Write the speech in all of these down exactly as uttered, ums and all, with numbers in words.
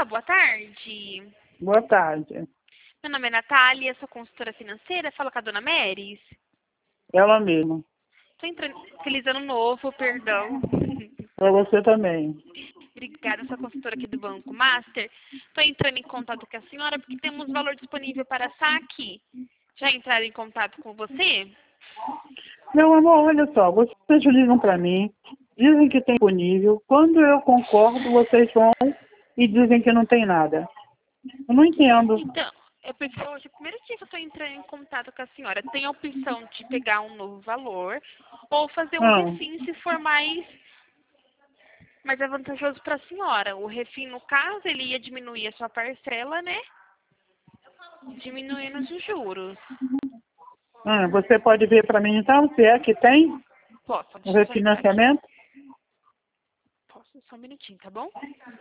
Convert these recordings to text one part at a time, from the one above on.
Olá, boa tarde. Boa tarde. Meu nome é Natália, sou consultora financeira. Fala com a dona Meris. Ela mesma. Estou entrando... Feliz ano novo, perdão. Para você também. Obrigada, sou consultora aqui do Banco Master. Estou entrando em contato com a senhora porque temos valor disponível para saque. Já entraram em contato com você? Meu amor, olha só, vocês ligam para mim, dizem que tem disponível. Quando eu concordo, vocês vão e dizem que não tem nada. Eu não entendo. Então, é porque hoje, é o primeiro dia que eu estou entrando em contato com a senhora. Tem a opção de pegar um novo valor ou fazer um Ah, refim se for mais, mais é vantajoso para a senhora. O refim, no caso, ele ia diminuir a sua parcela, né? Diminuindo os juros. ah, você pode ver para mim então, se é que tem Posso, o deixa eu só entrar aqui. refinanciamento? Posso, só um minutinho, tá bom?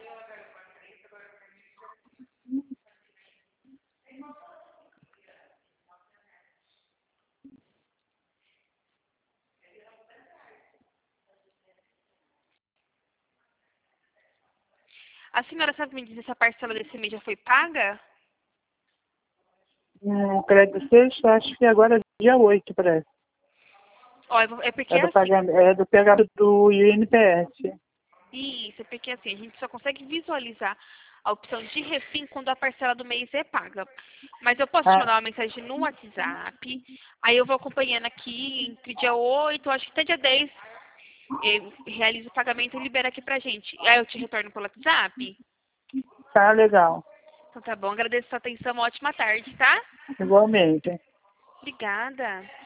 A senhora sabe me dizer se a parcela desse mês já foi paga? Um crédito sexto, acho que agora é dia oito, parece. Ó, eu vou- é porque É é do, assim. pagamento, é do pagamento do I N P S. Isso, é porque assim, a gente só consegue visualizar a opção de refim quando a parcela do mês é paga. Mas eu posso te Ah, mandar uma mensagem no WhatsApp, aí eu vou acompanhando aqui entre dia oito, acho que até dia dez, eu realizo o pagamento e libera aqui pra gente. Aí eu te retorno pelo WhatsApp? tá legal. Então tá bom, agradeço a sua atenção, uma ótima tarde, tá? Igualmente. Obrigada.